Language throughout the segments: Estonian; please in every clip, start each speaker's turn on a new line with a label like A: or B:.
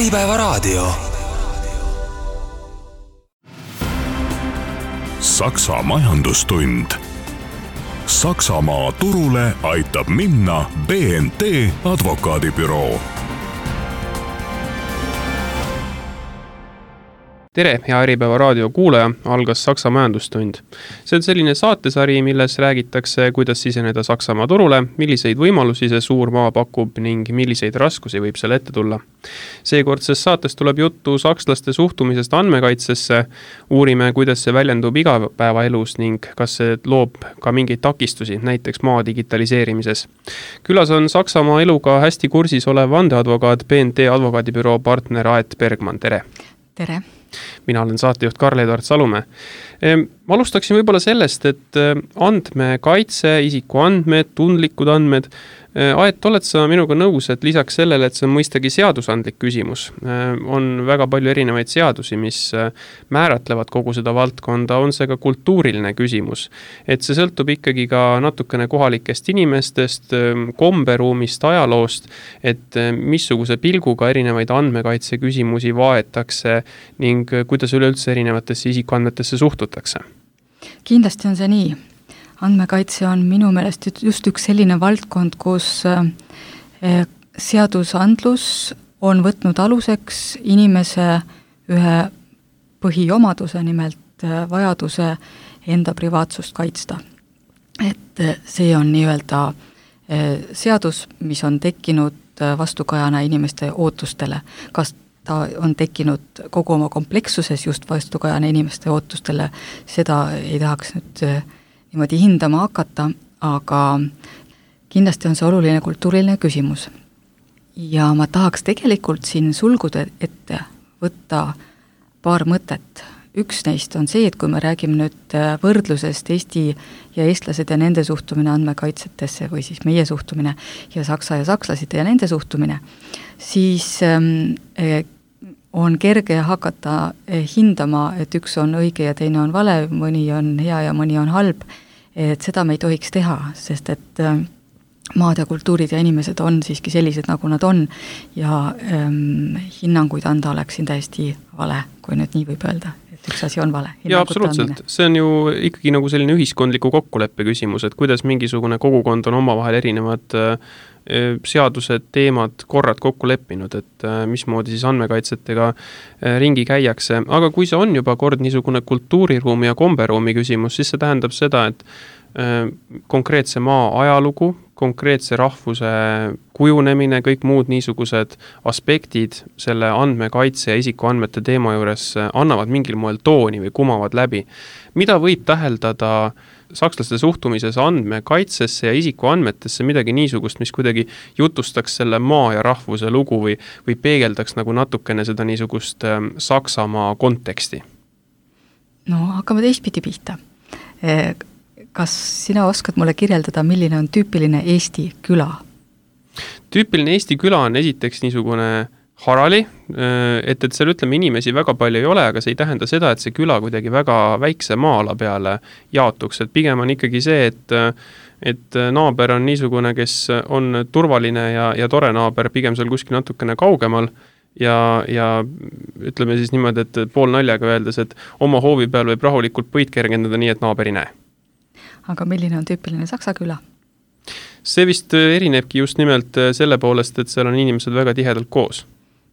A: Äripäevaraadio.
B: Saksa majandustund. Saksamaa turule aitab minna BNT advokaadibüroo.
C: Tere, hea Äripäeva raadio kuulaja, algas Saksa majandustund. See on selline saatesari, milles räägitakse, kuidas siseneda Saksamaa turule, milliseid võimalusi see suur maa pakub ning milliseid raskusi võib selle ette tulla. Seekordses saates tuleb juttu sakslaste suhtumisest andmekaitsesse, uurime, kuidas see väljendub igapäevaelus ning kas see loob ka mingeid takistusi, näiteks maa digitaliseerimises. Külas on Saksamaa eluga hästi kursis olev vandeadvokaat BNT advokaadibüroo partner Aet Bergmann, tere!
D: Tere!
C: Mina olen saatejuht Karl-Edvard Salumäe. Ma alustaksin võib-olla sellest, et andmekaitse, isikuandmed, tundlikud andmed, Aet, oled sa minuga nõus, et lisaks sellele, et see on mõistagi seadusandlik küsimus, on väga palju erinevaid seadusi, mis määratlevad kogu seda valdkonda, on see ka kultuuriline küsimus. Et see sõltub ikkagi ka natukene kohalikest inimestest, komberuumist, ajaloost, et missuguse pilguga erinevaid andmekaitse küsimusi vaetakse ning kuidas üleüldse erinevatesse isikuandmetesse suhtutakse.
D: Kindlasti on see nii. Andmekaitse on minu meelest just üks selline valdkond, kus seadusandlus on võtnud aluseks inimese ühe põhiomaduse, nimelt vajaduse enda privaatsust kaitsta. Et see on nii-öelda seadus, mis on tekkinud vastukajana inimeste ootustele. Kas ta on tekkinud kogu oma komplekssuses just vastukajana inimeste ootustele, seda ei tahaks nüüd niimoodi hindama hakata, aga kindlasti on see oluline kultuuriline küsimus. Ja ma tahaks tegelikult siin sulgude ette võtta paar mõtet. Üks neist on see, et kui me räägime nüüd võrdlusest Eesti ja eestlased ja nende suhtumine andmekaitsetesse või siis meie suhtumine ja saksa ja sakslased ja nende suhtumine, siis on kerge hakata hindama, et üks on õige ja teine on vale, mõni on hea ja mõni on halb, et seda me ei tohiks teha, sest et maad ja kultuurid ja inimesed on siiski sellised, nagu nad on ja hinnanguid anda oleks siin täiesti vale, kui nüüd nii võib öelda, et üks asi on vale.
C: Ja absoluutselt, see on ju ikkagi nagu selline ühiskondliku kokkuleppe küsimus, et kuidas mingisugune kogukond on omavahel erinevad seadused, teemad, korrad kokku leppinud, et mismoodi siis andmekaitsetega ringi käiakse. Aga kui see on juba kord niisugune kultuuriruumi ja komberuumi küsimus, siis see tähendab seda, et konkreetse maa ajalugu, konkreetse rahvuse kujunemine, kõik muud niisugused aspektid selle andmekaitse ja isikuandmete teema juures annavad mingil moel tooni või kumavad läbi. Mida võib täheldada sakslaste suhtumises andmekaitsesse ja isikuandmetesse midagi niisugust, mis kuidagi jutustaks selle maa ja rahvuse lugu või peegeldaks nagu natukene seda niisugust Saksamaa konteksti?
D: No, hakkame teistpidi pihta. Kas sina oskad mulle kirjeldada, milline on tüüpiline Eesti küla?
C: Tüüpiline Eesti küla on esiteks niisugune harali, et seal ütleme inimesi väga palju ei ole, aga see ei tähenda seda, et see küla kuidagi väga väikse maa-ala peale jaotuks, et pigem on ikkagi see, et naaber on niisugune, kes on turvaline ja tore naaber, pigem seal kuskil natukene kaugemal ja ütleme siis niimoodi, et pool naljaga öeldes, et oma hoovi peal võib rahulikult põid kergendada nii, et naaber ei näe.
D: Aga milline on tüüpiline Saksa küla?
C: See vist erinebki just nimelt selle poolest, et seal on inimesed väga tihedalt koos.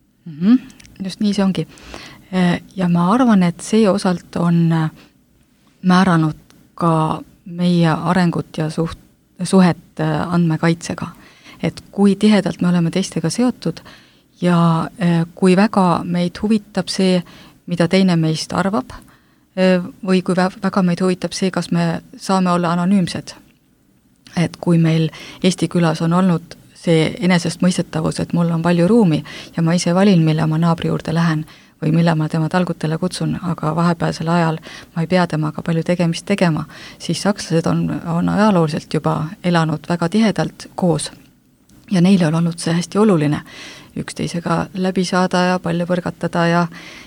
D: Just nii see ongi. Ja ma arvan, et see osalt on määranud ka meie arengut ja suhet andmekaitsega. Et kui tihedalt me oleme teistega seotud ja kui väga meid huvitab see, mida teine meist arvab, või kui väga meid huvitab see, kas me saame olla anonüümsed. Et kui meil Eesti külas on olnud see enesest mõistetavus, et mul on palju ruumi ja ma ise valin, mille ma naabri juurde lähen või mille ma tema talgutele kutsun, aga vahepealsel ajal ma ei pea temaga palju tegemist tegema, siis sakslased on ajalooliselt juba elanud väga tihedalt koos. Ja neile on olnud see hästi oluline üksteisega läbi saada ja palju põrgatada ja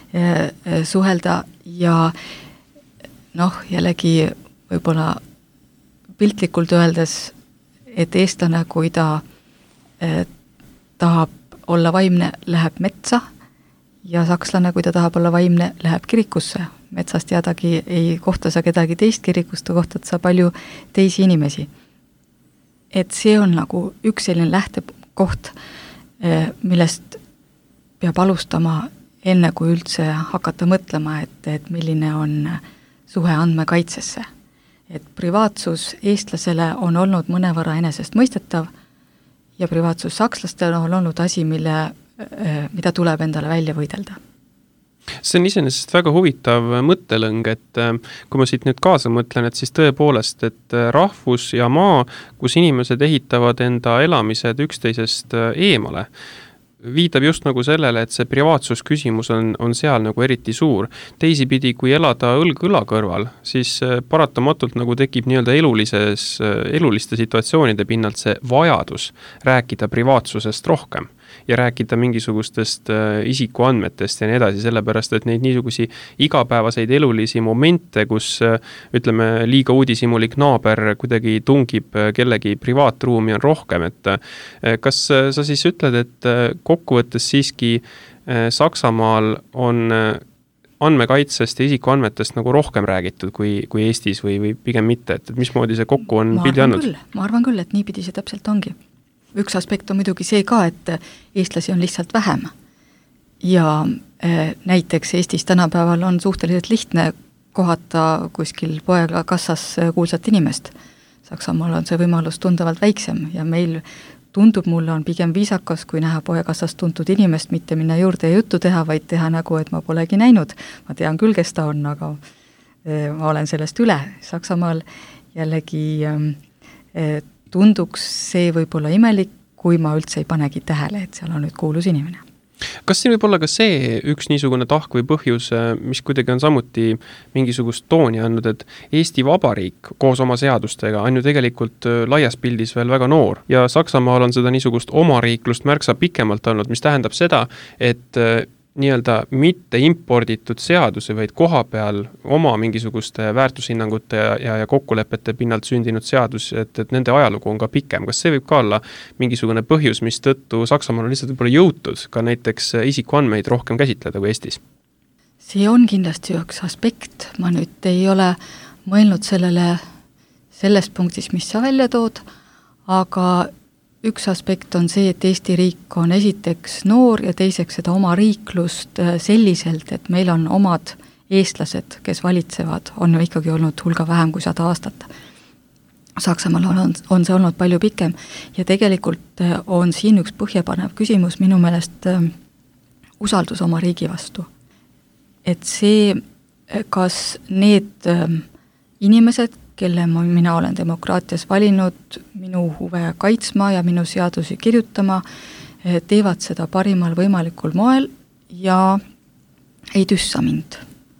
D: suhelda ja jällegi võib-olla piltlikult öeldes, et eestlane, kui ta tahab olla vaimne, läheb metsa ja sakslane, kui ta tahab olla vaimne, läheb kirikusse. Metsast teadagi ei kohta sa kedagi teist kirikust, ta kohtad sa palju teisi inimesi. Et see on nagu üks selline lähtekoht, millest peab alustama enne, kui üldse hakata mõtlema, et milline on suhe andmekaitsesse. Et privaatsus eestlasele on olnud mõnevõrra enesest mõistetav ja privaatsus sakslastele on olnud asi, mida tuleb endale välja võidelda.
C: See on iseenesest väga huvitav mõttelõng, et kui ma siit nüüd kaasa mõtlen, et siis tõepoolest, et rahvus ja maa, kus inimesed ehitavad enda elamised üksteisest eemale, viitab just nagu sellele, et see privaatsusküsimus on seal nagu eriti suur. Teisipidi, kui elada õlg õla kõrval, siis paratamatult nagu tekib nii-öelda eluliste situatsioonide pinnalt see vajadus rääkida privaatsusest rohkem ja rääkida mingisugustest isikuandmetest ja nii edasi, sellepärast, et neid niisugusi igapäevaseid elulisi momente, kus ütleme liiga uudishimulik naaber kuidagi tungib kellegi privaatruumi on rohkem, et kas sa siis ütled, et kokkuvõttes siiski Saksamaal on andmekaitsest ja isikuandmetest nagu rohkem räägitud kui Eestis või pigem mitte, et mismoodi see kokku on pildi andnud?
D: Ma arvan küll, et niipidi see täpselt ongi. Üks aspekt on muidugi see ka, et eestlasi on lihtsalt vähem. Ja näiteks Eestis tänapäeval on suhteliselt lihtne kohata kuskil poekassas kuulsat inimest. Saksamaal on see võimalus tundavalt väiksem ja meil tundub mulle on pigem viisakas, kui näha poekassas tuntud inimest, mitte minna juurde ja juttu teha, vaid teha nagu, et ma polegi näinud. Ma tean küll, kes ta on, aga ma olen sellest üle. Saksamaal jällegi tunduks see võib-olla imelik, kui ma üldse ei panegi tähele, et seal on nüüd kuulus inimene.
C: Kas siin võib olla ka see üks niisugune tahk või põhjus, mis kuidagi on samuti mingisugust tooni andnud, et Eesti Vabariik koos oma seadustega on ju tegelikult laias pildis veel väga noor ja Saksamaal on seda niisugust omariiklust märksa pikemalt olnud, mis tähendab seda, et nii-öelda mitte imporditud seaduse, vaid koha peal oma mingisuguste väärtushinnangute ja kokkulepete pinnalt sündinud seadus, et nende ajalugu on ka pikem. Kas see võib ka olla mingisugune põhjus, mis tõttu Saksamaal on lihtsalt võib-olla jõutud ka näiteks isikuandmeid rohkem käsitleda kui Eestis?
D: See on kindlasti üks aspekt. Ma nüüd ei ole mõelnud sellele sellest punktis, mis sa välja tood, aga üks aspekt on see, et Eesti riik on esiteks noor ja teiseks seda oma riiklust selliselt, et meil on omad eestlased, kes valitsevad, on ju ikkagi olnud hulga vähem kui 100 aastat. Saksamaal on see olnud palju pikem ja tegelikult on siin üks põhjapanev küsimus minu meelest usaldus oma riigi vastu. Et see, kas need inimesed, kelle mina olen demokraatias valinud minu huve kaitsma ja minu seadusi kirjutama, teevad seda parimal võimalikul moel ja ei tüssa mind.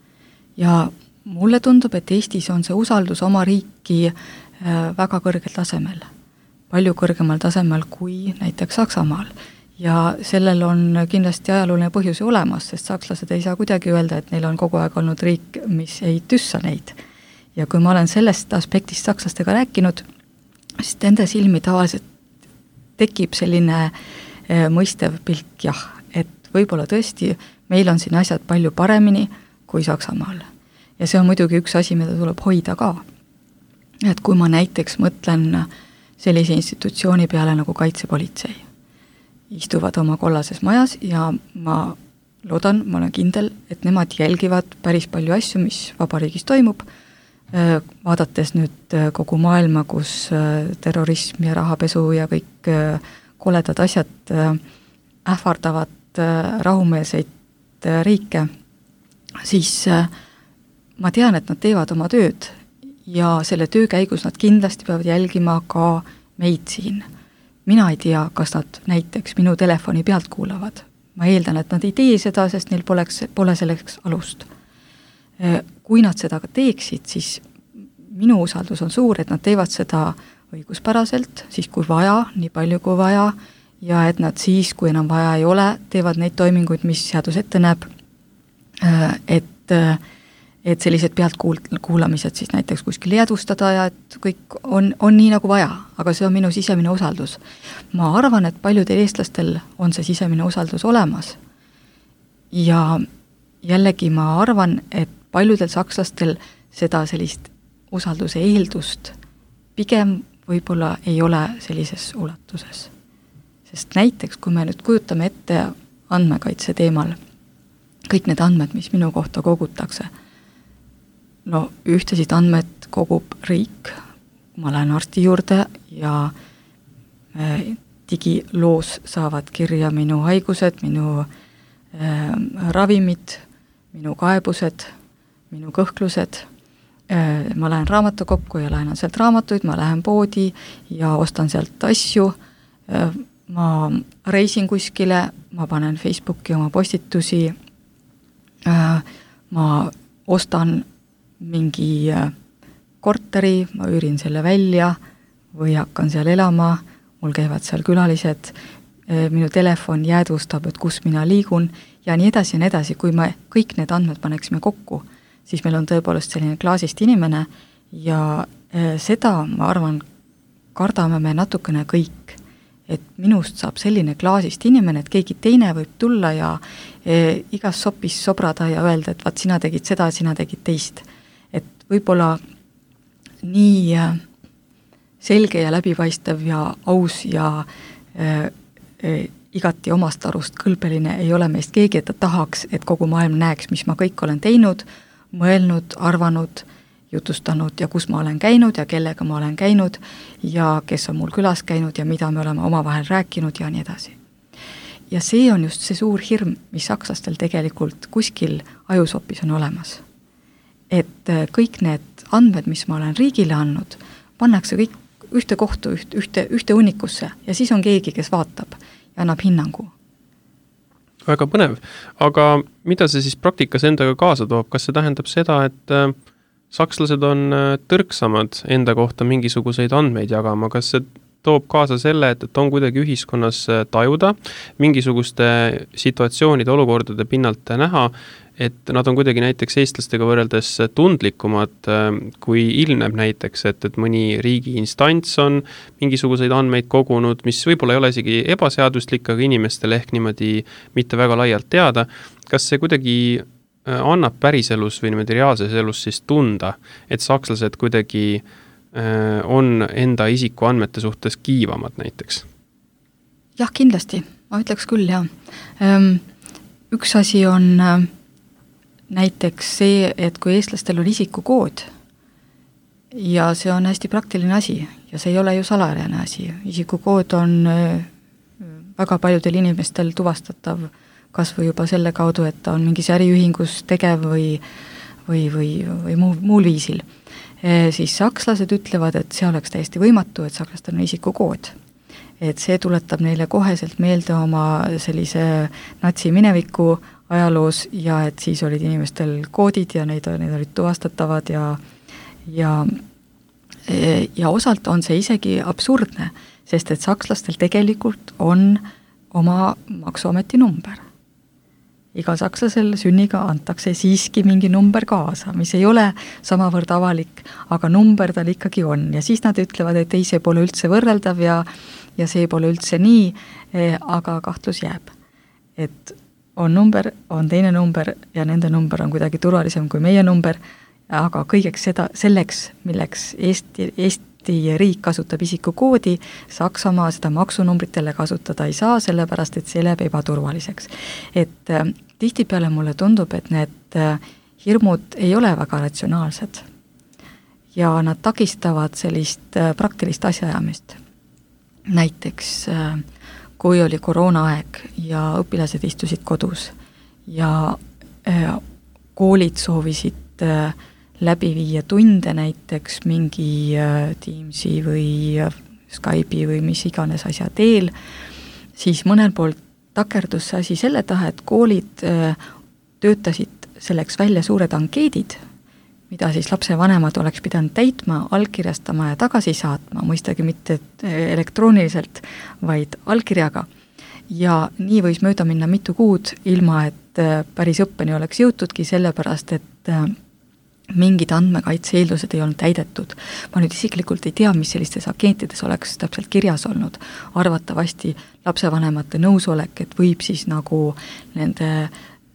D: Ja mulle tundub, et Eestis on see usaldus oma riiki väga kõrgel tasemel. Palju kõrgemal tasemel kui näiteks Saksamaal. Ja sellel on kindlasti ajalooline põhjus olemas, sest sakslased ei saa kuidagi öelda, et neil on kogu aeg olnud riik, mis ei tüssa neid. Ja kui ma olen sellest aspektist sakslastega rääkinud, siis nende silmi tavaliselt tekib selline mõistev pilk, jah, et võib-olla tõesti meil on siin asjad palju paremini kui Saksamaal. Ja see on muidugi üks asi, mida tuleb hoida ka. Et kui ma näiteks mõtlen sellise institutsiooni peale nagu kaitsepolitsei, istuvad oma kollases majas ja ma loodan, ma olen kindel, et nemad jälgivad päris palju asju, mis vabariigis toimub, vaadates nüüd kogu maailma, kus terrorism ja rahapesu ja kõik koledad asjad ähvardavad rahumeelseid riike, siis ma tean, et nad teevad oma tööd ja selle töö käigus nad kindlasti peavad jälgima ka meid siin. Mina ei tea, kas nad näiteks minu telefoni pealt kuulavad. Ma eeldan, et nad ei tee seda, sest neil pole selleks alust. Kui nad seda ka teeksid, siis minu usaldus on suur, et nad teevad seda õiguspäraselt, siis kui vaja, nii palju kui vaja, ja et nad siis, kui enam vaja ei ole, teevad neid toiminguid, mis seadus ette näeb, et sellised pealtkuulamised siis näiteks kuskil jäädvustada ja et kõik on nii nagu vaja, aga see on minu sisemine usaldus. Ma arvan, et paljudel eestlastel on see sisemine usaldus olemas ja jällegi ma arvan, et paljudel sakslastel seda sellist usalduse eeldust pigem võib-olla ei ole sellises ulatuses. Sest näiteks, kui me nüüd kujutame ette andmekaitse teemal, kõik need andmed, mis minu kohta kogutakse, no ühtesid andmed kogub riik, ma lähen arsti juurde ja digiloos saavad kirja minu haigused, minu ravimid, minu kaebused, minu kõhklused, ma lähen raamatukokku ja laenan sealt raamatuid, ma lähen poodi ja ostan sealt asju, ma reisin kuskile, ma panen Facebooki oma postitusi, ma ostan mingi korteri, ma üürin selle välja või hakkan seal elama, mul käivad seal külalised, minu telefon jäädvustab, et kus mina liigun ja nii edasi, kui me kõik need andmed paneksime kokku, siis meil on tõepoolest selline klaasist inimene ja seda, ma arvan, kardame me natukene kõik, et minust saab selline klaasist inimene, et keegi teine võib tulla ja igas sopis sobrada ja öelda, et vaat sina tegid seda, sina tegid teist. Et võib-olla nii selge ja läbipaistev ja aus ja igati omast arust kõlbeline ei ole meist keegi, et ta tahaks, et kogu maailm näeks, mis ma kõik olen teinud, mõelnud, arvanud, jutustanud ja kus ma olen käinud ja kellega ma olen käinud ja kes on mul külas käinud ja mida me oleme omavahel rääkinud ja nii edasi. Ja see on just see suur hirm, mis sakslastel tegelikult kuskil ajusopis on olemas. Et kõik need andmed, mis ma olen riigile andnud, pannakse kõik ühte kohtu, ühte unnikusse ja siis on keegi, kes vaatab ja annab hinnangu.
C: Väga põnev, aga mida see siis praktikas endaga kaasa toob? Kas see tähendab seda, et sakslased on tõrksamad enda kohta mingisuguseid andmeid jagama? Kas see toob kaasa selle, et on kuidagi ühiskonnas tajuda mingisuguste situatsioonide, olukordade pinnalt näha, et nad on kuidagi näiteks eestlastega võrreldes tundlikumad, kui ilmneb näiteks, et mõni riigi instants on mingisuguseid andmeid kogunud, mis võib-olla ei ole isegi ebaseaduslik, aga inimestele ehk niimoodi mitte väga laialt teada. Kas see kuidagi annab päriselus või niimoodi reaalses elus siis tunda, et sakslased kuidagi on enda isiku andmete suhtes kiivamad näiteks?
D: Jah, kindlasti. Ma ütleks küll, jah. Üks asi on näiteks see, et kui eestlastel on isikukood ja see on hästi praktiline asi ja see ei ole ju salajane asi. Isikukood on väga paljudel inimestel tuvastatav kas või juba selle kaudu, et ta on mingis äriühingus tegev või muul viisil. Siis sakslased ütlevad, et see oleks täiesti võimatu, et sakslastel on isikukood. Et see tuletab neile koheselt meelde oma sellise natsi mineviku ajaloos ja et siis olid inimestel koodid ja need olid tuvastatavad ja osalt on see isegi absurdne, sest et sakslastel tegelikult on oma maksuameti number. Igal sakslasel sünniga antakse siiski mingi number kaasa, mis ei ole samavõrd avalik, aga number tal ikkagi on. Ja siis nad ütlevad, et ei, see pole üldse võrreldav ja see pole üldse nii, aga kahtlus jääb. Et on number, on teine number ja nende number on kuidagi turvalisem kui meie number, aga kõigeks selleks, milleks Eesti riik kasutab isikukoodi, Saksamaa seda maksunumbritele kasutada ei saa, sellepärast et see läheb ebaturvaliseks. Et tihtipeale mulle tundub, et need hirmud ei ole väga ratsionaalsed ja nad takistavad sellist praktilist asjaajamist. Näiteks kui oli koroonaaeg ja õpilased istusid kodus ja koolid soovisid läbi viia tunde näiteks mingi Teamsi või Skype'i või mis iganes asja teel, siis mõnel poolt takerdus see asi selle taha, et koolid töötasid selleks välja suured ankeedid, mida siis lapsevanemad oleks pidanud täitma, allkirjastama ja tagasi saatma, mõistagi mitte elektrooniliselt, vaid allkirjaga. Ja nii võis mööda minna mitu kuud, ilma et päris õppeni oleks jõutudki, sellepärast et mingid andmekaitse eeldused ei olnud täidetud. Ma nüüd isiklikult ei tea, mis sellistes agentides oleks täpselt kirjas olnud. Arvatavasti lapsevanemate nõusolek, et võib siis nagu nende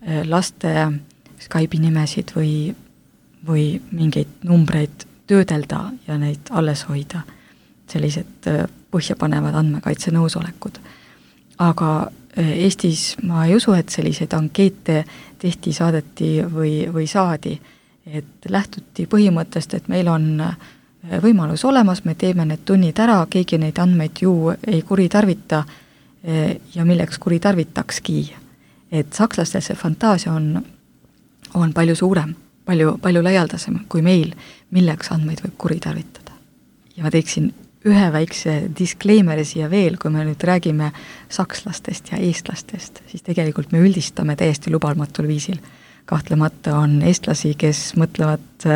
D: laste Skype'i nimesid või mingeid numbreid töödelda ja neid alles hoida. Sellised põhjapanevad andmekaitse nõusolekud. Aga Eestis ma ei usu, et selliseid ankeete tehti, saadeti või saadi. Et lähtuti põhimõttest, et meil on võimalus olemas, me teeme need tunnid ära, keegi neid andmeid ju ei kuritarvita ja milleks kuritarvitakski. Et sakslastel see fantaasia on palju suurem, palju laialdasem kui meil, milleks andmeid võib kuritarvitada. Ja ma teeksin ühe väikse disclaimer siia veel, kui me nüüd räägime sakslastest ja eestlastest, siis tegelikult me üldistame täiesti lubamatul viisil. Kahtlemata on eestlasi, kes mõtlevad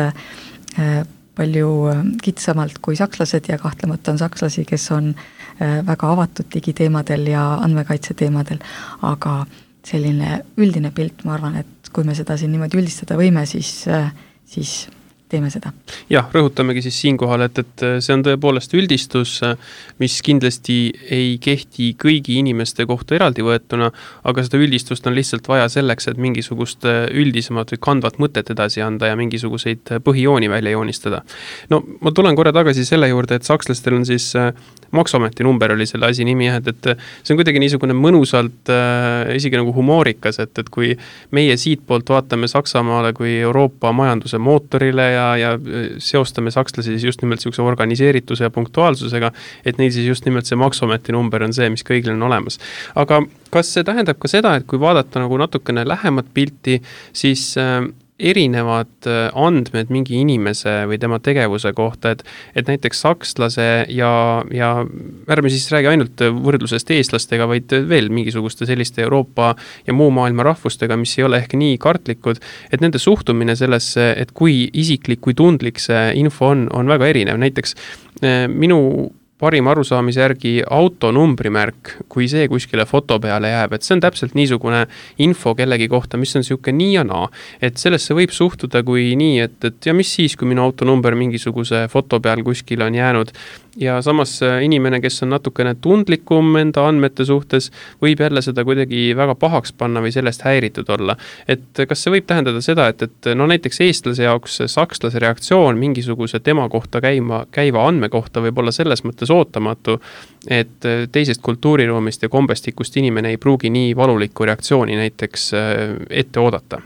D: palju kitsamalt kui sakslased ja kahtlemata on sakslasi, kes on väga avatud digiteemadel ja andmekaitse teemadel, aga selline üldine pilt, ma arvan, et kui me seda siin niimoodi üldistada võime, siis teeme seda.
C: Jah, rõhutamegi siis siinkohal, et see on tõepoolest üldistus, mis kindlasti ei kehti kõigi inimeste kohta eraldi võetuna, aga seda üldistust on lihtsalt vaja selleks, et mingisugust üldisemat või kandvat mõtet edasi anda ja mingisuguseid põhijooni välja joonistada. No ma tulen korra tagasi selle juurde, et sakslastel on siis Maksuameti number oli selle asi nimi, et see on kuidagi niisugune mõnusalt isegi nagu humoorikas, et kui meie siit poolt vaatame Saksamaale kui Euroopa majanduse mootorile ja seostame sakslasi siis just nimelt sellise organiseerituse ja punktuaalsusega, et neil siis just nimelt see Maksuameti number on see, mis kõigil on olemas. Aga kas see tähendab ka seda, et kui vaadata nagu natukene lähemat pilti, siis erinevad andmed mingi inimese või tema tegevuse kohta, et näiteks sakslase ja ärme siis räägi ainult võrdlusest eestlastega, vaid veel mingisuguste selliste Euroopa ja muu maailma rahvustega, mis ei ole ehk nii kartlikud, et nende suhtumine sellesse, et kui isiklik, kui tundlik see info on väga erinev. Näiteks minu parima arusaamise järgi autonumbrimärk, kui see kuskile foto peale jääb, et see on täpselt niisugune info kellegi kohta, mis on siuke nii ja naa, et sellesse võib suhtuda kui nii, et ja mis siis, kui minu autonumber mingisuguse foto peal kuskil on jäänud. Ja samas inimene, kes on natukene tundlikum enda andmete suhtes, võib jälle seda kuidagi väga pahaks panna või sellest häiritud olla. Et kas see võib tähendada seda, et no näiteks eestlase jaoks sakslase reaktsioon mingisuguse tema kohta käiva andme kohta võib olla selles mõttes ootamatu, et teisest kultuuriruumist ja kombestikust inimene ei pruugi nii valulikku reaktsiooni näiteks ette oodata?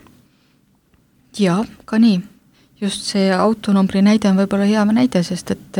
D: Ja, ka nii. Just see autonumbri näide on võib-olla hea näide, sest et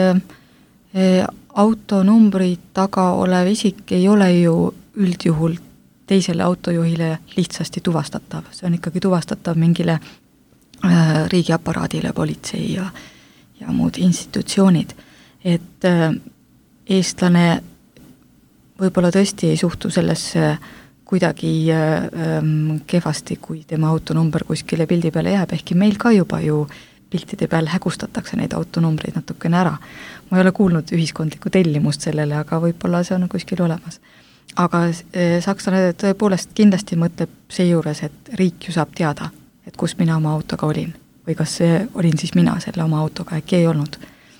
D: autonumbri taga olev isik ei ole ju üldjuhul teisele autojuhile lihtsasti tuvastatav. See on ikkagi tuvastatav mingile riigiaparaadile, politsei ja muud institutsioonid. Et eestlane võib-olla tõesti ei suhtu sellesse kuidagi kehvasti, kui tema autonumber kuskile pildi peale jääb, ehkki meil ka juba ju piltide peal hägustatakse neid autonumbreid natukene ära. Ma ei ole kuulnud ühiskondlikku tellimust sellele, aga võib-olla see on kuskil olemas. Aga sakslane tõepoolest kindlasti mõtleb seejuures, et riik ju saab teada, et kus mina oma autoga olin. Või kas olin siis mina selle oma autoga, äkki ei olnud.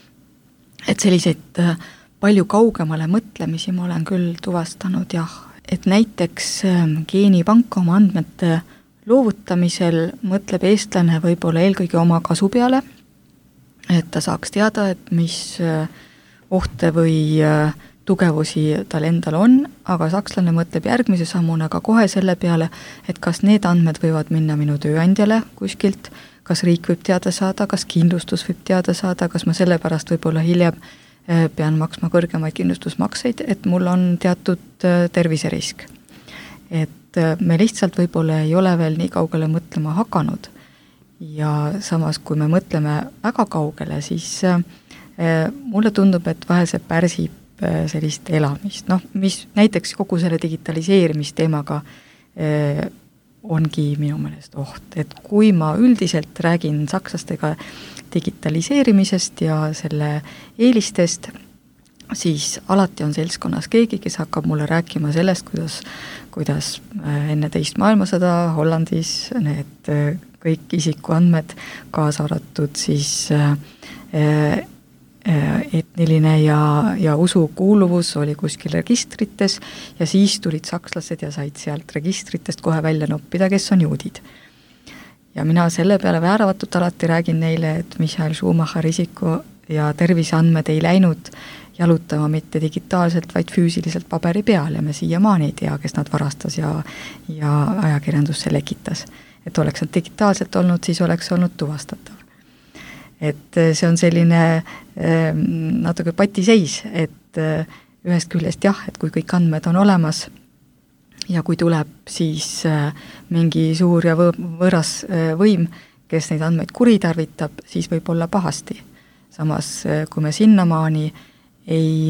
D: Et selliseid palju kaugemale mõtlemisi ma olen küll tuvastanud, jah. Et näiteks geenipank oma andmete loovutamisel mõtleb eestlane võib-olla eelkõige oma kasu peale, et ta saaks teada, et mis ohte või tugevusi tal endal on, aga sakslane mõtleb järgmise sammuna ka kohe selle peale, et kas need andmed võivad minna minu tööandjale kuskilt, kas riik võib teada saada, kas kindlustus võib teada saada, kas ma sellepärast võib-olla hiljem pean maksma kõrgemaid kindlustusmakseid, et mul on teatud terviserisk. Et me lihtsalt võib-olla ei ole veel nii kaugele mõtlema hakanud ja samas, kui me mõtleme väga kaugele, siis mulle tundub, et vahel see pärsib sellist elamist. No, mis näiteks kogu selle digitaliseerimisteemaga ongi minu meelest oht, et kui ma üldiselt räägin sakslastega digitaliseerimisest ja selle eelistest, siis alati on seltskonnas keegi, kes hakkab mulle rääkima sellest, kuidas enne teist maailmasõda Hollandis need kõik isikuandmed kaasa arvatud siis etniline ja usukuuluvus oli kuskil registrites ja siis tulid sakslased ja said sealt registritest kohe välja noppida, kes on juudid. Ja mina selle peale vääravatult alati räägin neile, et Michael Schumacher isiku ja terviseandmed ei läinud jalutama mitte digitaalselt, vaid füüsiliselt paberi peal ja me siiamaani ei tea, kes nad varastas ja ajakirjandusse lekitas. Et oleks nad digitaalselt olnud, siis oleks olnud tuvastatav. Et see on selline natuke patiseis, et ühest küljest jah, et kui kõik andmed on olemas ja kui tuleb siis mingi suur ja võõras võim, kes neid andmeid kuritarvitab, siis võib olla pahasti. Samas, kui me sinnamaani ei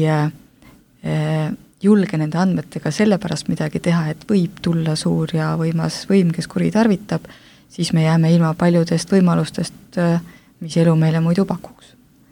D: julge nende andmetega sellepärast midagi teha, et võib tulla suur ja võimas võim, kes kuritarvitab, siis me jääme ilma paljudest võimalustest, mis elu meile muidu pakuks.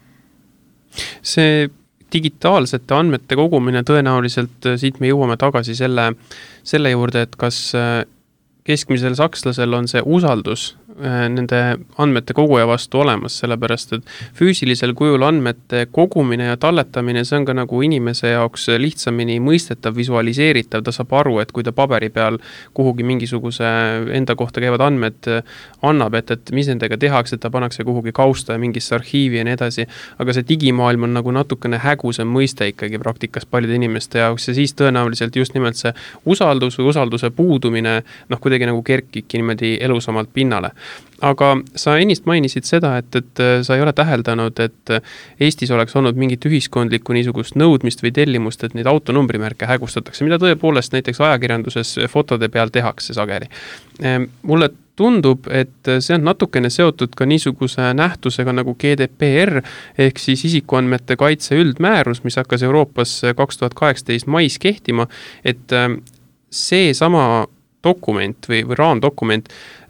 C: See digitaalsete andmete kogumine tõenäoliselt, siit me jõuame tagasi selle juurde, et kas keskmisel sakslasel on see usaldus nende andmete koguja vastu olemas, sellepärast et füüsilisel kujul andmete kogumine ja talletamine, see on ka nagu inimese jaoks lihtsamini mõistetav, visualiseeritav, ta saab aru, et kui ta paberi peal kuhugi mingisuguse enda kohta käivad andmed annab, et mis nendega tehakse, et ta pannakse kuhugi kausta ja mingisse arhiivi ja nii edasi, aga see digimaailm on nagu natukene hägusem mõiste ikkagi praktikas paljude inimeste jaoks ja siis tõenäoliselt just nimelt see usaldus või usalduse puudumine, kuidagi nagu kerkibki niimoodi elusamalt pinnale. Aga sa ennist mainisid seda, et sa ei ole täheldanud, et Eestis oleks olnud mingit ühiskondlikku niisugust nõudmist või tellimust, et neid autonumbrimärke hägustatakse, mida tõepoolest näiteks ajakirjanduses fotode peal tehakse sageli. Mulle tundub, et see on natukene seotud ka niisuguse nähtusega nagu GDPR ehk siis isikuandmete kaitse üldmäärus, mis hakkas Euroopas 2018 mais kehtima, et see sama dokument või raamdokument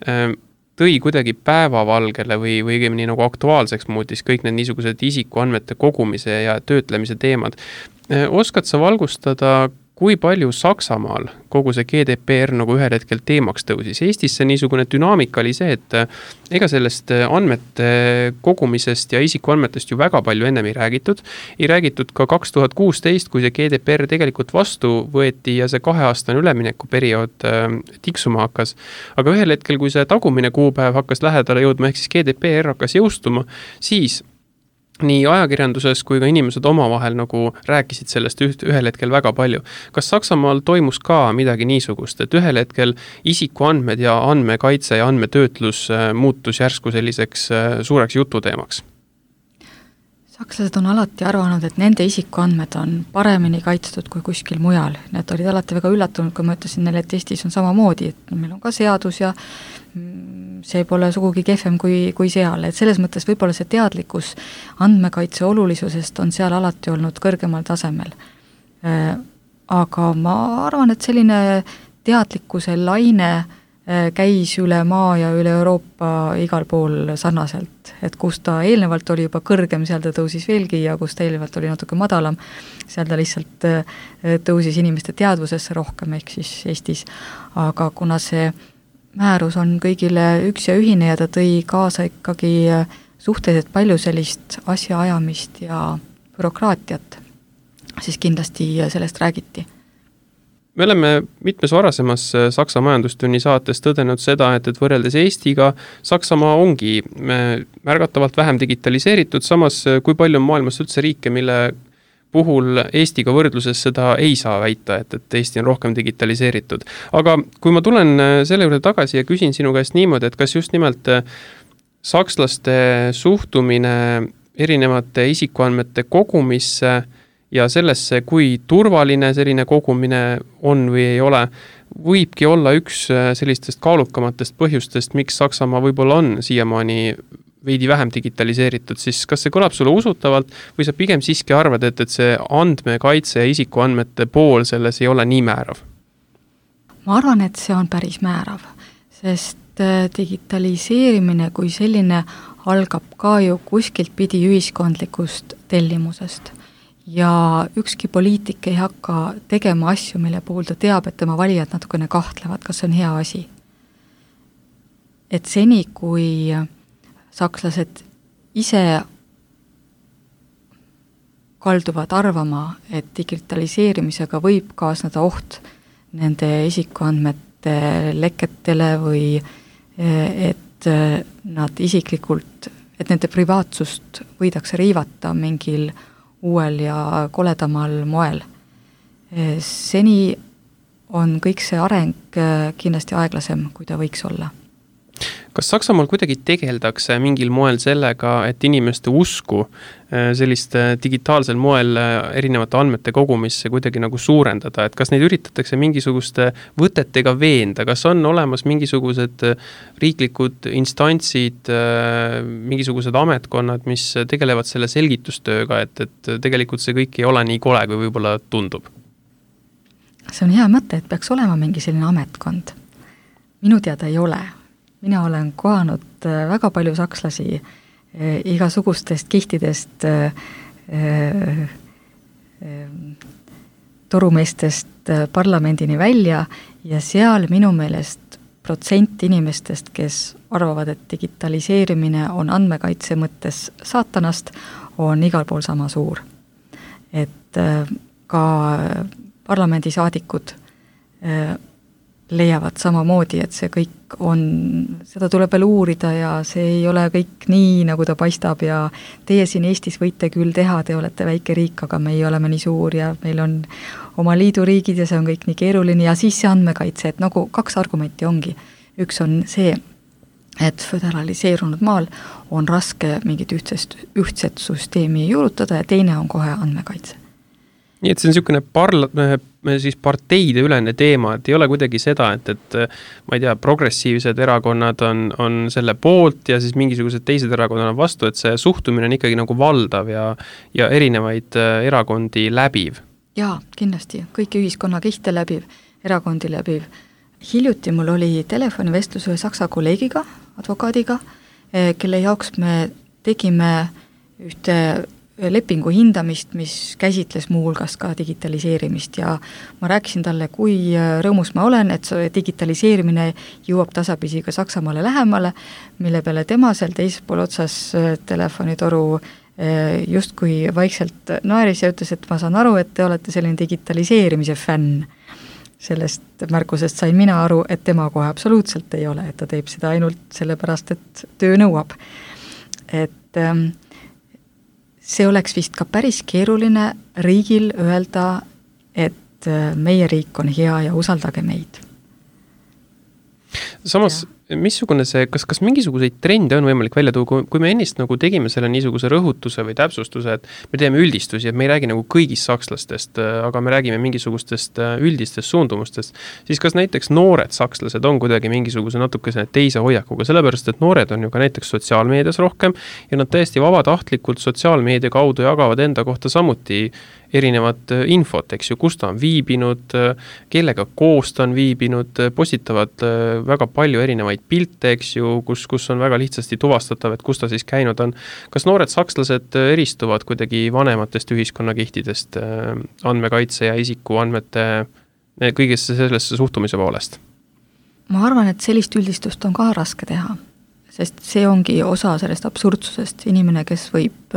C: tõi kuidagi päevavalgele või õigemini nagu aktuaalseks muutis kõik need niisugused isikuandmete kogumise ja töötlemise teemad. Oskad sa valgustada, kui palju Saksamaal kogu see GDPR nagu ühel hetkel teemaks tõusis? Eestis see niisugune dünaamika oli see, et ega sellest andmete kogumisest ja isikuandmetest ju väga palju ennem ei räägitud. Ei räägitud ka 2016, kui see GDPR tegelikult vastu võeti ja see 2-aastane üleminekuperiood tiksuma hakkas. Aga ühel hetkel, kui see tagumine kuupäev hakkas lähedale jõudma, ehk siis GDPR hakkas jõustuma, siis nii ajakirjanduses kui ka inimesed omavahel nagu rääkisid sellest ühel hetkel väga palju. Kas Saksamaal toimus ka midagi niisugust, et ühel hetkel isikuandmed ja andmekaitse ja andmetöötlus muutus järsku selliseks suureks jututeemaks?
D: Sakslased on alati arvanud, et nende isikuandmed on paremini kaitstud kui kuskil mujal. Need olid alati väga üllatunud, kui ma ütlesin neile, et Eestis on samamoodi, et meil on ka seadus ja see pole sugugi kehvem kui seal, et selles mõttes võib-olla see teadlikkus andmekaitse olulisusest on seal alati olnud kõrgemal tasemel. Aga ma arvan, et selline teadlikkuse laine käis üle maa ja üle Euroopa igal pool sarnaselt, et kus ta eelnevalt oli juba kõrgem, seal ta tõusis veelgi ja kus ta eelnevalt oli natuke madalam, seal ta lihtsalt tõusis inimeste teadvusesse rohkem, ehk siis Eestis, aga kuna see määrus on kõigile üks ja ühine ja ta tõi kaasa ikkagi suhteliselt palju sellist asjaajamist ja bürokraatiat, siis kindlasti sellest räägiti.
C: Me oleme mitmes varasemas Saksa majandustunni saates tõdenud seda, et võrreldes Eestiga Saksamaa ongi märgatavalt vähem digitaliseeritud, samas kui palju on maailmas üldse riike, mille puhul Eestiga võrdluses seda ei saa väita, et Eesti on rohkem digitaliseeritud. Aga kui ma tulen selle juurde tagasi ja küsin sinu käest niimoodi, et kas just nimelt sakslaste suhtumine erinevate isikuandmete kogumisse ja sellesse, kui turvaline selline kogumine on või ei ole, võibki olla üks sellistest kaalukamatest põhjustest, miks Saksamaa võib-olla on siiamaani veidi vähem digitaliseeritud, siis kas see kõlab sulle usutavalt või sa pigem siiski arvad, et see andmekaitse ja isikuandmete pool selles ei ole nii määrav?
D: Ma arvan, et see on päris määrav, sest digitaliseerimine kui selline algab ka ju kuskilt pidi ühiskondlikust tellimusest. Ja ükski poliitik ei hakka tegema asju, mille puhul ta teab, et tema valijad natukene kahtlevad, kas see on hea asi. Et seni, kui sakslased ise kalduvad arvama, et digitaliseerimisega võib kaasneda oht nende isikuandmete leketele või et nad isiklikult, et nende privaatsust võidakse riivata mingil uuel ja koledamal moel. Seni on kõik see areng kindlasti aeglasem, kui ta võiks olla.
C: Kas Saksamaal kuidagi tegeldakse mingil moel sellega, et inimeste usku sellist digitaalsel moel erinevate andmete kogumisse kuidagi nagu suurendada, et kas neid üritatakse mingisuguste võtetega veenda, kas on olemas mingisugused riiklikud instantsid, mingisugused ametkonnad, mis tegelevad selle selgitustööga, et tegelikult see kõik ei ole nii kole, kui võib-olla tundub?
D: See on hea mõte, et peaks olema mingi selline ametkond. Minu teada ei ole. Mina olen kohanud väga palju sakslasi igasugustest kihtidest, torumeestest parlamendini välja ja seal minu meelest protsent inimestest, kes arvavad, et digitaliseerimine on andmekaitse mõttes saatanast, on igal pool sama suur. Et ka parlamendisaadikud leiavad samamoodi, et see kõik on, seda tuleb veel uurida ja see ei ole kõik nii, nagu ta paistab ja teie siin Eestis võite küll teha, te olete väike riik, aga meie oleme nii suur ja meil on oma liiduriigid ja see on kõik nii keeruline ja siis see andmekaitse, et nagu 2 argumenti ongi. Üks on see, et föderaliseerunud maal on raske mingit ühtset süsteemi juurutada ja teine on kohe andmekaitse.
C: Nii et see on niisugune siis parteide ülene teema, et ei ole kuidagi seda, et ma ei tea, progressiivsed erakonnad on selle poolt ja siis mingisugused teised erakonnad on vastu, et see suhtumine on ikkagi nagu valdav ja erinevaid erakondi läbiv.
D: Jaa, kindlasti. Kõiki ühiskonnakihte läbiv, erakondi läbiv. Hiljuti mul oli telefonivestlus ühe saksa kolleegiga, advokaadiga, kelle jaoks me tegime ühte lepingu hindamist, mis käsitles muu hulgas ka digitaliseerimist ja ma rääkisin talle, kui rõõmus ma olen, et digitaliseerimine jõuab tasapisi ka Saksamaale lähemale, mille peale tema seal teisel pool otsas telefonitoru justkui vaikselt naeris ja ütles, et ma saan aru, et te olete selline digitaliseerimise fänn. Sellest märkusest sain mina aru, et tema kohe absoluutselt ei ole, et ta teeb seda ainult sellepärast, et töö nõuab. Et see oleks vist ka päris keeruline riigil öelda, et meie riik on hea ja usaldage meid.
C: Samas, missugune see, kas mingisuguseid trende on võimalik välja tuua, kui me ennist nagu tegime selle niisuguse rõhutuse või täpsustuse, et me teeme üldistusi, et me ei räägi nagu kõigist sakslastest, aga me räägime mingisugustest üldistest suundumustest, siis kas näiteks noored sakslased on kuidagi mingisuguse natukese teise hoiakuga, sellepärast, et noored on ju ka näiteks sotsiaalmeedias rohkem ja nad täiesti vabatahtlikult sotsiaalmeedia kaudu jagavad enda kohta samuti erinevat infot, eks ju, kus ta on viibinud, kellega koos ta on viibinud, postitavad väga palju erinevaid pilte, eks ju, kus on väga lihtsasti tuvastatav, et kus ta siis käinud on. Kas noored sakslased eristuvad kuidagi vanematest ühiskonnakihtidest andmekaitse ja isikuandmete kõigesse sellesse suhtumise poolest?
D: Ma arvan, et sellist üldistust on ka raske teha, sest see ongi osa sellest absurdsusest. Inimene, kes võib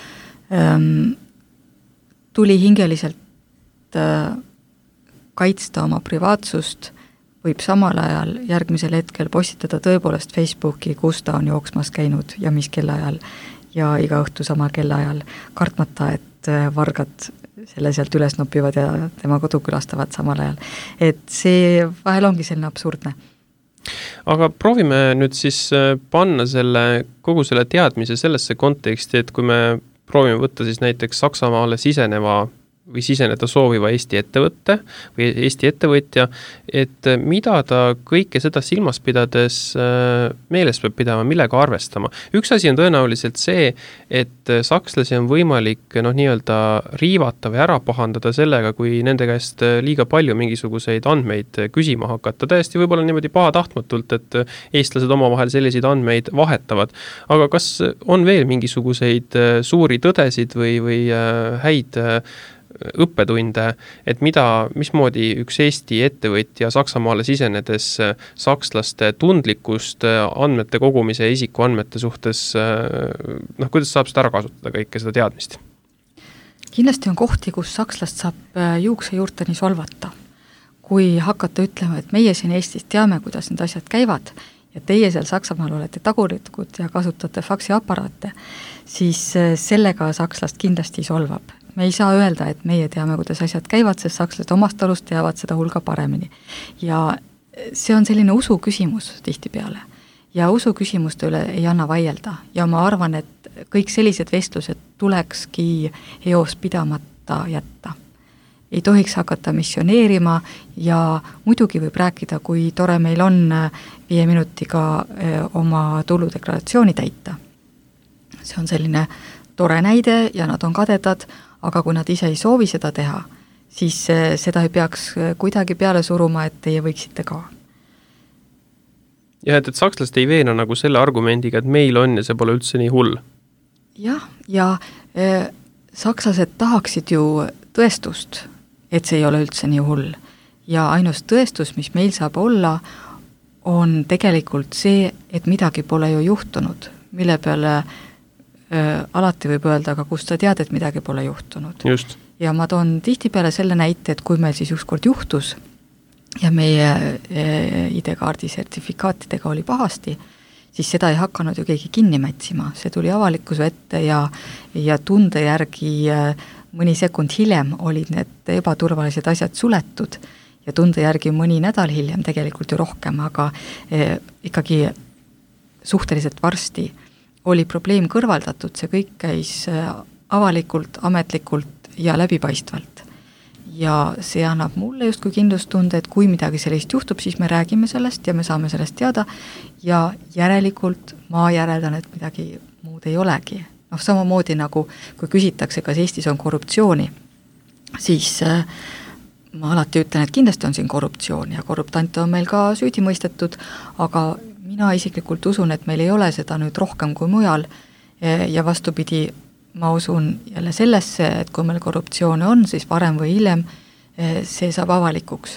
D: tulihingeliselt kaitsta oma privaatsust, võib samal ajal järgmisel hetkel postitada tõepoolest Facebooki, kus ta on jooksmas käinud ja mis kellaajal ja iga õhtu sama kellaajal, kartmata, et vargad selle sealt üles nopivad ja tema kodu külastavad samal ajal. Et see vahel ongi selline absurdne.
C: Aga proovime nüüd siis panna kogu selle teadmise sellesse konteksti, et kui me proovime võtta siis näiteks Saksamaale siseneda sooviva Eesti ettevõtte või Eesti ettevõtja, et mida ta kõike seda silmas pidades meeles peab pidama, millega arvestama. Üks asi on tõenäoliselt see, et sakslasi on võimalik nii-öelda riivata või ära pahandada sellega, kui nende käest liiga palju mingisuguseid andmeid küsima hakata. Täiesti võib-olla niimoodi pahatahtmatult, et eestlased omavahel selliseid andmeid vahetavad. Aga kas on veel mingisuguseid suuri tõdesid või häid õppetunde, et mismoodi üks Eesti ettevõtja Saksamaale sisenedes sakslaste tundlikkust andmete kogumise ja isikuandmete suhtes, kuidas saab seda ära kasutada kõike seda teadmist?
D: Kindlasti on kohti, kus sakslast saab juukse juurteni solvata. Kui hakata ütlema, et meie siin Eestis teame, kuidas need asjad käivad ja teie seal Saksamaal olete tagurikud ja kasutate faksiaparaate, siis sellega sakslast kindlasti solvab. Me ei saa öelda, et meie teame, kuidas asjad käivad, sest sakslased omast alust teavad seda hulga paremini. Ja see on selline usu küsimus tihtipeale. Ja usu küsimuste üle ei anna vaielda. Ja ma arvan, et kõik sellised vestlused tulekski eos pidamata jätta. Ei tohiks hakata missioneerima ja muidugi võib rääkida, kui tore meil on 5 minutiga oma tuludeklaratsiooni täita. See on selline tore näide ja nad on kadedad, aga kui nad ise ei soovi seda teha, siis seda ei peaks kuidagi peale suruma, et teie võiksite ka.
C: Ja et sakslased ei veena nagu selle argumendiga, et meil on ja see pole üldse nii hull.
D: Jah, ja sakslased tahaksid ju tõestust, et see ei ole üldse nii hull. Ja ainus tõestus, mis meil saab olla, on tegelikult see, et midagi pole ju juhtunud, mille peale alati võib öelda, aga kust sa tead, et midagi pole juhtunud.
C: Just.
D: Ja ma toon tihtipeale selle näite, et kui meil siis ükskord juhtus ja meie ID-kaardi sertifikaatidega oli pahasti, siis seda ei hakanud ju keegi kinni mätsima. See tuli avalikkuse ette ja tunde järgi mõni sekund hiljem olid need ebaturvalised asjad suletud ja tunde järgi mõni nädal hiljem tegelikult ju rohkem, aga ikkagi suhteliselt varsti oli probleem kõrvaldatud, see kõik käis avalikult, ametlikult ja läbipaistvalt. Ja see annab mulle justkui kindlustunde, et kui midagi sellist juhtub, siis me räägime sellest ja me saame sellest teada ja järelikult ma järeldan, et midagi muud ei olegi. Samamoodi nagu kui küsitakse, kas Eestis on korruptsiooni, siis ma alati ütlen, et kindlasti on siin korruptsioon ja korruptante on meil ka süüdi mõistetud, aga mina isiklikult usun, et meil ei ole seda nüüd rohkem kui mujal ja vastupidi, ma usun jälle sellesse, et kui meil korruptsioone on, siis varem või hiljem see saab avalikuks.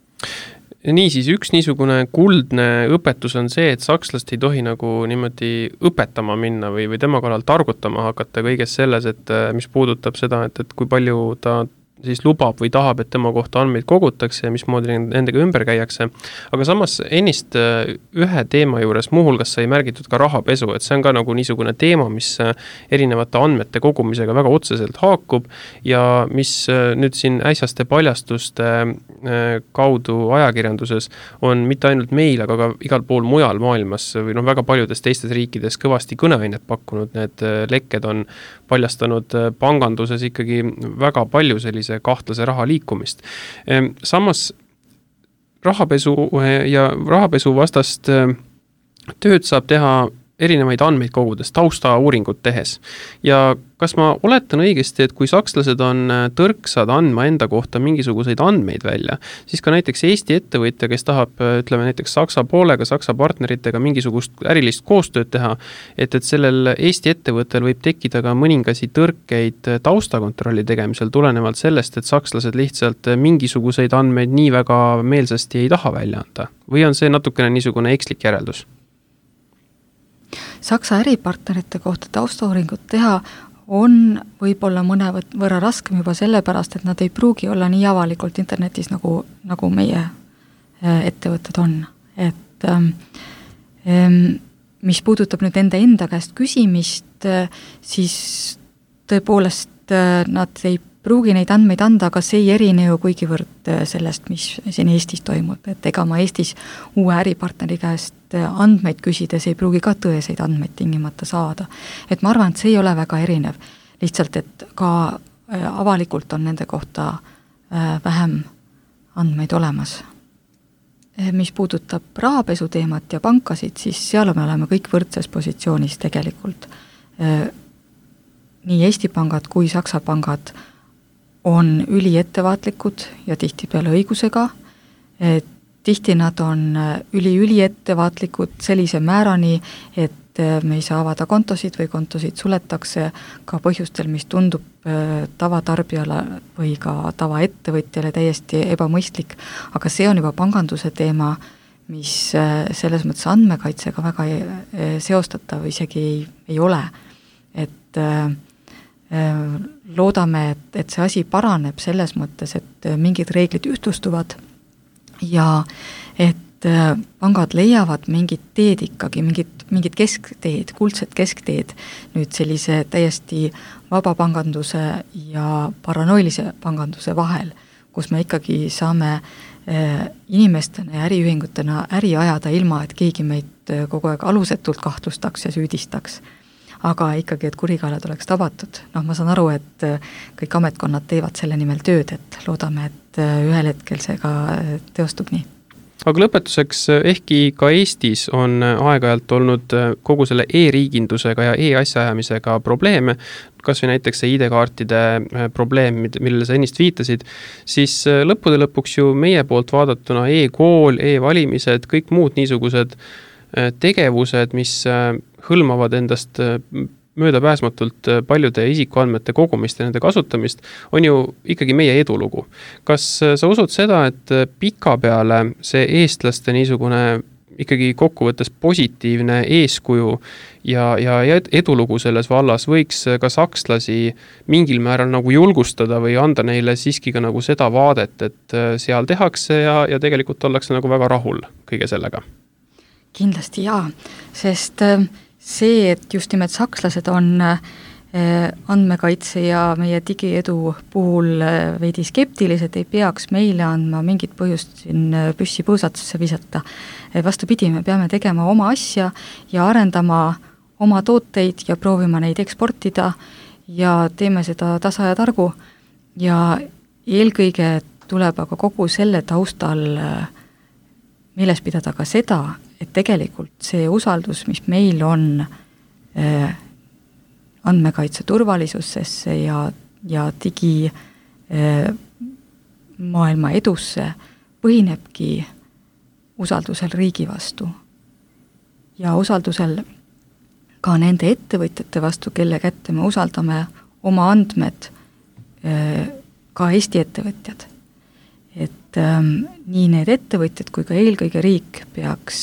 C: Niisiis, üks niisugune kuldne õpetus on see, et sakslast ei tohi nagu niimoodi õpetama minna või tema kallal targutama hakata kõiges selles, et mis puudutab seda, et kui palju ta siis lubab või tahab, et tema kohta andmeid kogutakse ja mismoodi nendega ümber käiakse. Aga samas ennist ühe teema juures muuhulgas sai märgitud ka rahapesu, et see on ka nagu niisugune teema, mis erinevate andmete kogumisega väga otseselt haakub ja mis nüüd siin äsjaste paljastuste kaudu ajakirjanduses on mitte ainult meil, aga ka igal pool mujal maailmas või väga paljudes teistes riikides kõvasti kõneainet pakkunud. Need lekked on paljastanud panganduses ikkagi väga palju sellise kahtlase raha liikumist. Samas rahapesu ja rahapesu vastast tööd saab teha erinevaid andmeid kogudes, taustauuringut tehes. Ja kas ma oletan õigesti, et kui sakslased on tõrksad andma enda kohta mingisuguseid andmeid välja, siis ka näiteks Eesti ettevõtja, kes tahab, ütleme näiteks Saksa poolega, Saksa partneritega mingisugust ärilist koostööd teha, et sellel Eesti ettevõttel võib tekkida ka mõningasi tõrkeid taustakontrolli tegemisel tulenevalt sellest, et sakslased lihtsalt mingisuguseid andmeid nii väga meelsasti ei taha välja anda. Või on see natukene niisugune ekslik järeldus?
D: Saksa äripartnerite kohta taustauuringut teha on võib-olla mõne võrra raskem juba sellepärast, et nad ei pruugi olla nii avalikult internetis nagu meie ettevõtted on. Et mis puudutab nüüd enda käest küsimist, siis tõepoolest nad ei pruugi neid andmeid anda, aga see ei erine ju kuigivõrd sellest, mis siin Eestis toimub. Et ega ma Eestis uue äripartneri käest andmeid küsides ei pruugi ka tõeseid andmeid tingimata saada. Et ma arvan, et see ei ole väga erinev. Lihtsalt, et ka avalikult on nende kohta vähem andmeid olemas. Mis puudutab rahapesu teemat ja pankasid, siis seal me oleme kõik võrdses positsioonis tegelikult. Nii Eesti pangad kui Saksa pangad on üliettevaatlikud ja tihtipeale õigusega. Tihti nad on üliettevaatlikud sellise määrani, et me ei saa avada kontosid või kontosid suletakse ka põhjustel, mis tundub tavatarbijale või ka tavaettevõtjale täiesti ebamõistlik. Aga see on juba panganduse teema, mis selles mõttes andmekaitsega väga seostatav isegi ei ole. Et loodame, et see asi paraneb selles mõttes, et mingid reeglid ühtlustuvad ja et pangad leiavad mingit teed ikkagi, mingit keskteed, kuldset keskteed nüüd sellise täiesti vabapanganduse ja paranoilise panganduse vahel, kus me ikkagi saame inimestena ja äriühingutena äri ajada ilma, et keegi meid kogu aeg alusetult kahtlustaks ja süüdistaks. Aga ikkagi, et kurikaelad oleks tabatud. Ma saan aru, et kõik ametkonnad teevad selle nimel tööd, et loodame, et ühel hetkel see ka teostub nii.
C: Aga lõpetuseks, ehkki ka Eestis on aeg-ajalt olnud kogu selle e-riigindusega ja e-asjaajamisega probleeme, kas või näiteks see ID-kaartide probleem, millele sa ennist viitasid, siis lõppude lõpuks ju meie poolt vaadatuna e-kool, e-valimised, kõik muud niisugused tegevused, mis hõlmavad endast möödapääsmatult paljude isikuandmete kogumist ja nende kasutamist, on ju ikkagi meie edulugu. Kas sa usud seda, et pikapeale see eestlaste niisugune ikkagi kokkuvõttes positiivne eeskuju ja edulugu selles vallas võiks ka sakslasi mingil määral nagu julgustada või anda neile siiski ka nagu seda vaadet, et seal tehakse ja tegelikult ollakse nagu väga rahul kõige sellega?
D: Kindlasti jaa, sest see, et just nimelt sakslased on andmekaitse ja meie digiedu puhul veidi skeptilised, ei peaks meile andma mingit põhjust siin püssi põõsatusse visata. Vastupidi, me peame tegema oma asja ja arendama oma tooteid ja proovima neid eksportida ja teeme seda tasa ja targu. Ja eelkõige tuleb aga kogu selle taustal meeles pidada ka seda, et tegelikult see usaldus, mis meil on andmekaitse turvalisusesse ja digi maailma edusse, põhinebki usaldusel riigi vastu ja usaldusel ka nende ettevõtjate vastu, kelle kätte me usaldame oma andmed, ka Eesti ettevõtjad. Et nii need ettevõtjad kui ka eelkõige riik peaks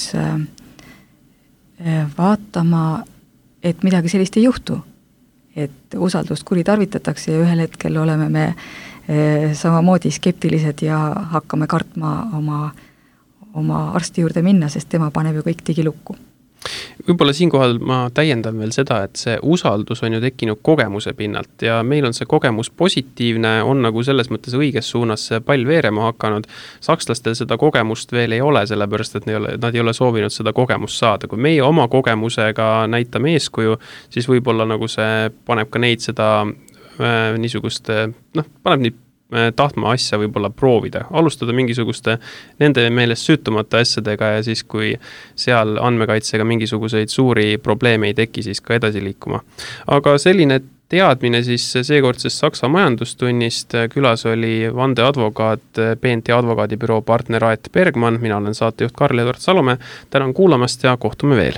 D: vaatama, et midagi sellist ei juhtu, et usaldust kuritarvitatakse ja ühel hetkel oleme me samamoodi skeptilised ja hakkame kartma oma arsti juurde minna, sest tema paneb ju kõik digilukku.
C: Võib-olla siinkohal ma täiendan veel seda, et see usaldus on ju tekkinud kogemuse pinnalt ja meil on see kogemus positiivne, on nagu selles mõttes õiges suunas see pall veerema hakanud. Sakslastel seda kogemust veel ei ole, sellepärast et nad ei ole soovinud seda kogemust saada. Kui meie oma kogemusega näitame eeskuju, siis võib-olla nagu see paneb ka neid seda niisugust, paneb neid tahtma asja võib-olla proovida, alustada mingisuguste nende meelest süütumata asjadega ja siis, kui seal andmekaitsega mingisuguseid suuri probleeme ei teki, siis ka edasi liikuma. Aga selline teadmine siis seekordsest Saksa majandustunnist külas oli vandeadvokaat BNT advokaadibüroo partner Aet Bergmann, mina olen saatejuht Karl-Edward Salumäe, tänan kuulamast ja kohtume veel.